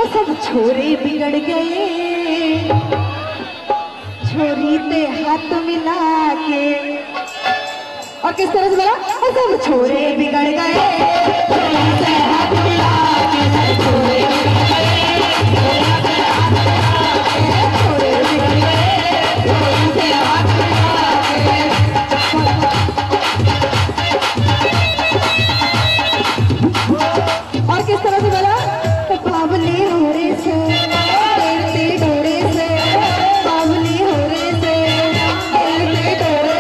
सब छोरे बिगड़ गए, छोरी ते हाथ मिला के। और किस तरह से बोला? सब छोरे बिगड़ गए, छोरी से हाथ मिला के, सब छोरे बिगड़ गए, छोरी से हाथ मिला के, छोरे बिगड़ गए, छोरी से हाथ मिला के। और किस तरह से बोला? बावली हो रे से तेरे डोरे से, बावली हो रे से तेरे डोरे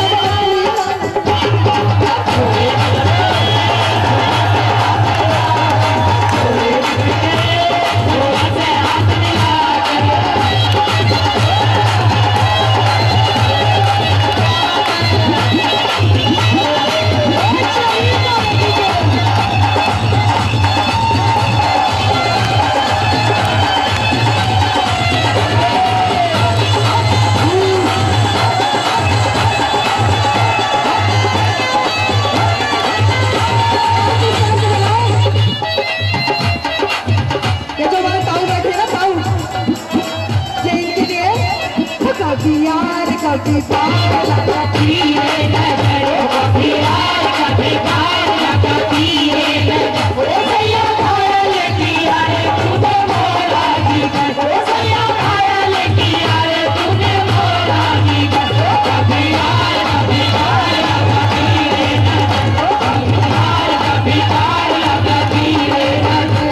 यार कभी पार लगाती है नजर, कभी यार कभी पार लगाती है नजर। ओ सैया खाया लेके आए तूने मोरा जीगर, ओ सैया खाया लेके आए तूने मोरा जीगर। कभी यार कभी पार लगाती है नजर, कभी यार कभी पार लगाती है नजर।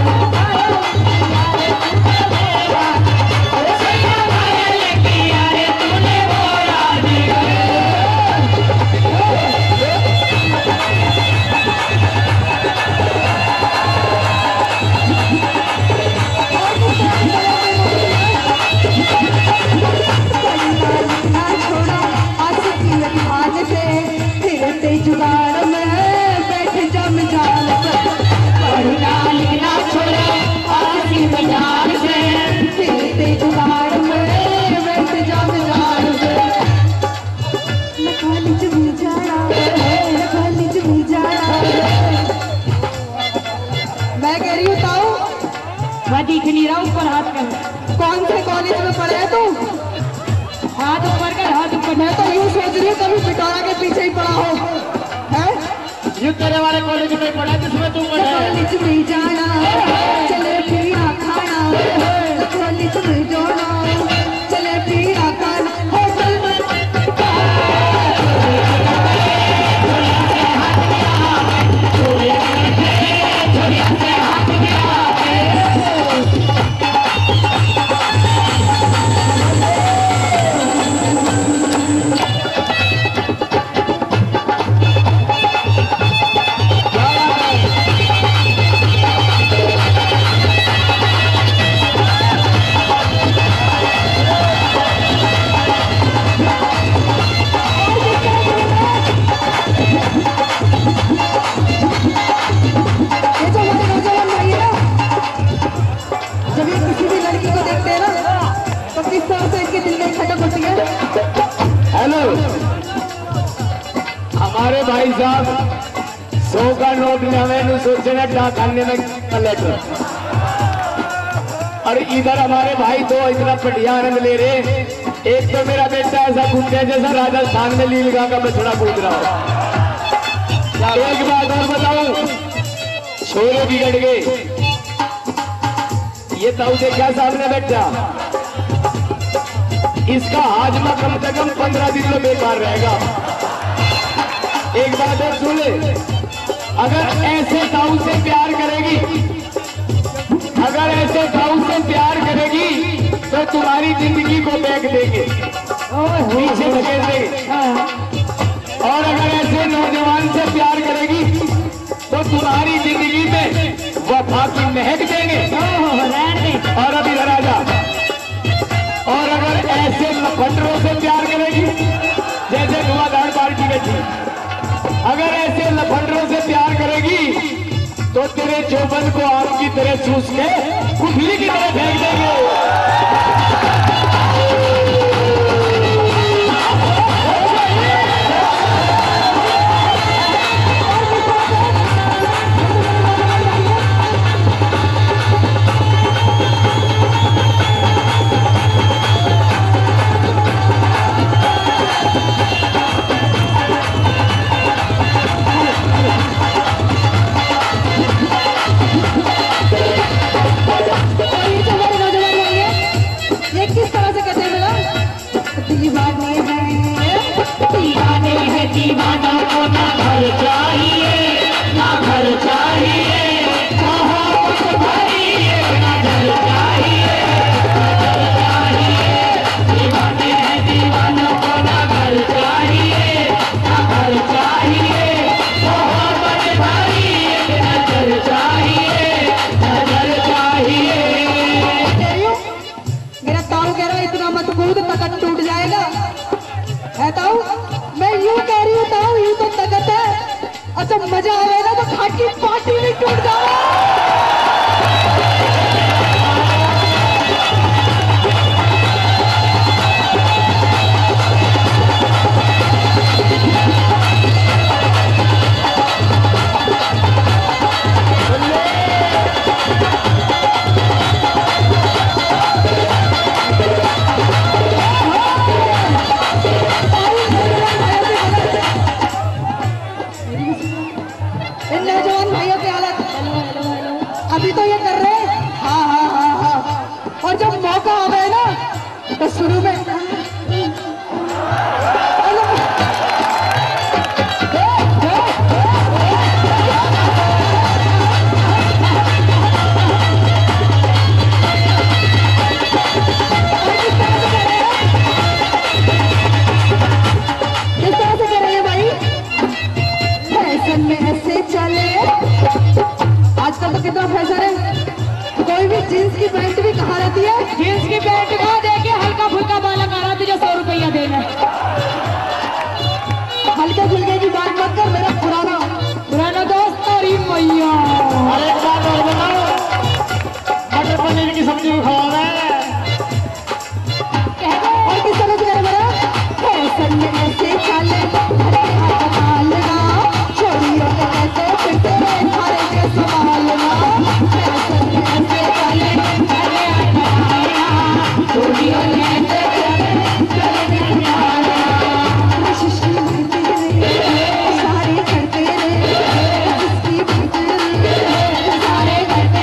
जुगाड़ में बैठ जम जाल से, पढ़ना लिखना छोड़ा आसी बाजार से, फिरते जुगाड़ में बैठ जम जाल से। कॉलेज में जाना है, कॉलेज में जाना है। मैं कह रही हूँ ताऊ, वह दिख नहीं रहा, ऊपर हाथ कर। कौन से कॉलेज में पढ़े तू? हाथ ऊपर कर, हाथ ऊपर। मैं तो यूँ सोच रही हूँ कभी पिटौरा के पीछे ही पड़ा हो। ये तेरे वाले कॉलेज में पढ़ा जिसमें तू पढ़ा? कॉलेज में जाना, चले पीना खाना, कॉलेज में जाना, चले पीना खाना, होटल में हमारे भाई साहब 100 का नोट हमें सोचना डाकखाने में लेटर। और इधर हमारे भाई दो इतना बढ़िया आनंद ले रहे। एक तो मेरा बेटा ऐसा कूदते है जैसा राजस्थान में लील गा का मैं थोड़ा कूद रहा हूँ। एक बात और बताऊं, छोरे बिगड़ गए। ये ताऊ देखा सामने बैठा, इसका हाजमा कम से कम 15 दिन में बेकार रहेगा। एक बात और सुन ले, अगर ऐसे ताऊ से प्यार करेगी, अगर ऐसे ताऊ से प्यार करेगी तो तुम्हारी जिंदगी को फेंक देंगे, पीछे धकेल देंगे। और अगर ऐसे नौजवान से प्यार करेगी तो तुम्हारी जिंदगी में वफा की महक देंगे। और अभी राजा, और अगर ऐसे लफंडरों से प्यार करेगी जैसे धुआंधार पार्टी में थी, अगर ऐसे लफंडरों से प्यार करेगी तो तेरे चौबन को आम की तरह चूस के कुफली की तरह फेंक देंगे। हाँ हाँ हाँ हाँ। और जब मौका आवे ना तो शुरू में आजकल तो कितना फैशन है, कोई भी जींस की पैंट भी कहा रहती है, जींस की पैंट का देखिए हल्का फुल्का बाला करा तुझे 100 रुपया देना। हल्के फुल्के की बात मत कर, मेरा पुराना दोस्त तारी मैया। अरे एक बात और बताओ, मटर पनीर की सब्जी भी खवा रहे हैं। और किस तरह से मेरा फैशन में ऐसे चले छोड़ियों में ऐसे फिरते सारे के संभालना, फैशन में ऐसे चले छोड़ियों में ऐसे कोशिश करते रहे सारे करते रहे जिसकी सारे करते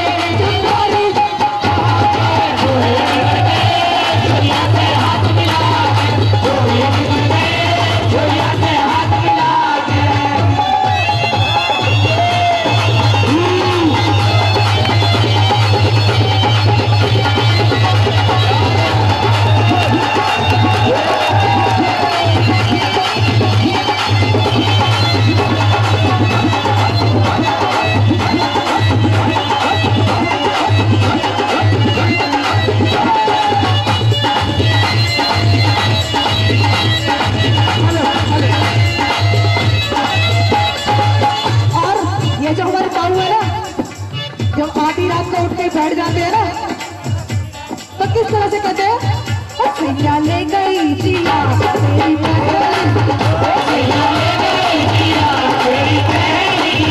आधी रात को उठ के बैठ जाते हैं ना, तो किस तरह से कहते हैं सैया ले गई जिया तेरी सैया ले गई जिया तेरी पहली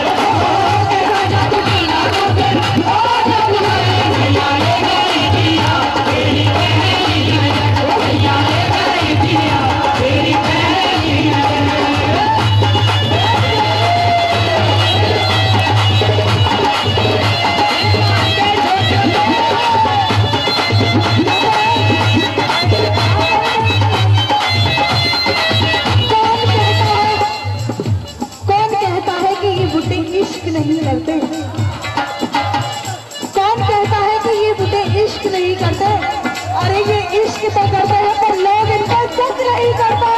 नहीं करते, कौन कहता है कि ये बुढ़े इश्क नहीं करते? अरे ये इश्क तो करते हैं पर लोग इनका इज्जत नहीं करते।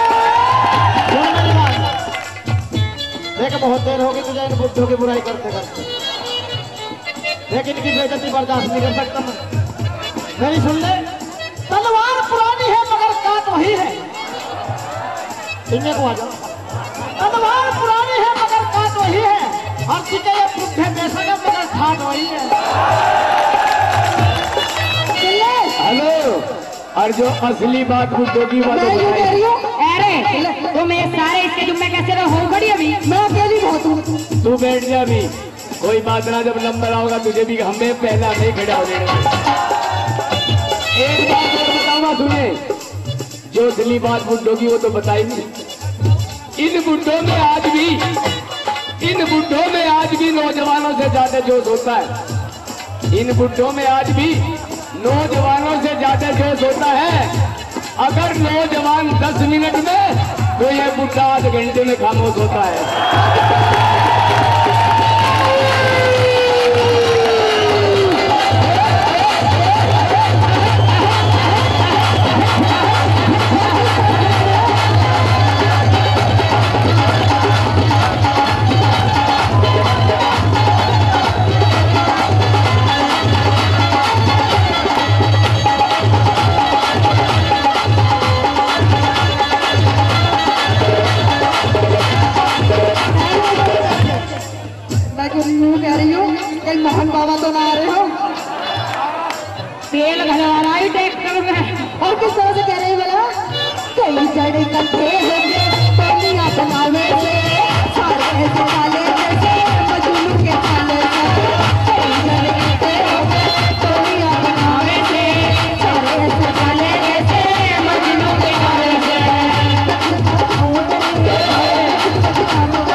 देख बहुत देर हो गई तुझे इन बुद्धों की बुराई करते करते, लेकिन इनकी बेइज्जती बर्दाश्त नहीं कर सकता मैं। मेरी सुन ले, तलवार पुरानी है मगर काट वही है। इन्हें को आ जाओ, तलवार पुरानी है मगर काट वही है, और सीधे ये बुद्धे पैसा का मगर ठाट वही है। हेलो, और जो असली बात बुद्धों की बात अरे तुम ये सारे इसके जुम्मे कैसे हो बड़ी अभी? मैं अकेली बहुत हूँ। तू बैठ जा अभी, कोई बात ना, जब नंबर होगा तुझे भी हमें पहला नहीं खड़ा हो देना। एक बात और बताऊंगा तुम्हें, जो असली बात बुद्धों की वो तो बताई नहीं। इन बुद्धों में आज भी नौजवानों से ज्यादा जोश होता है। इन बुद्धों में आज भी नौजवानों से ज्यादा जोश होता है। अगर नौजवान 10 मिनट में, तो ये बुढ़ा आध घंटे में खामोश होता है। कह रही हूँ कहीं मोहन बाबा तो ना आ रहे हो? तेल घलवा रहा है ट्रैक्टर में। और किस तरह से कह रही बोला कई जड़े कट्ठे होंगे टोलियां बनावे से सारे ऐसे वाले जैसे मजनू के साले से कई जड़े कट्ठे होंगे टोलियां बनावे से सारे ऐसे वाले जैसे मजनू के साले से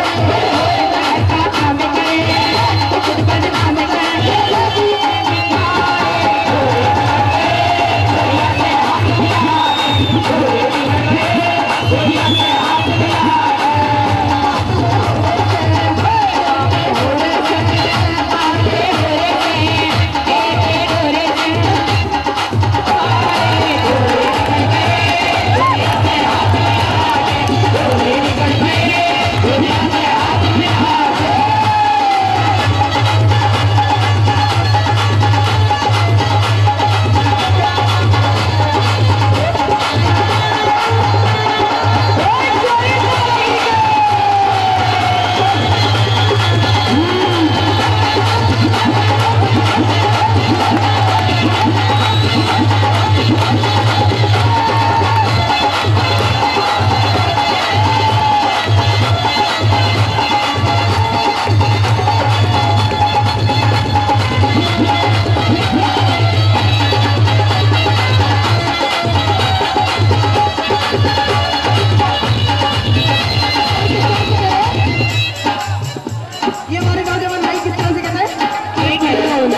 काम करे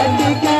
कभी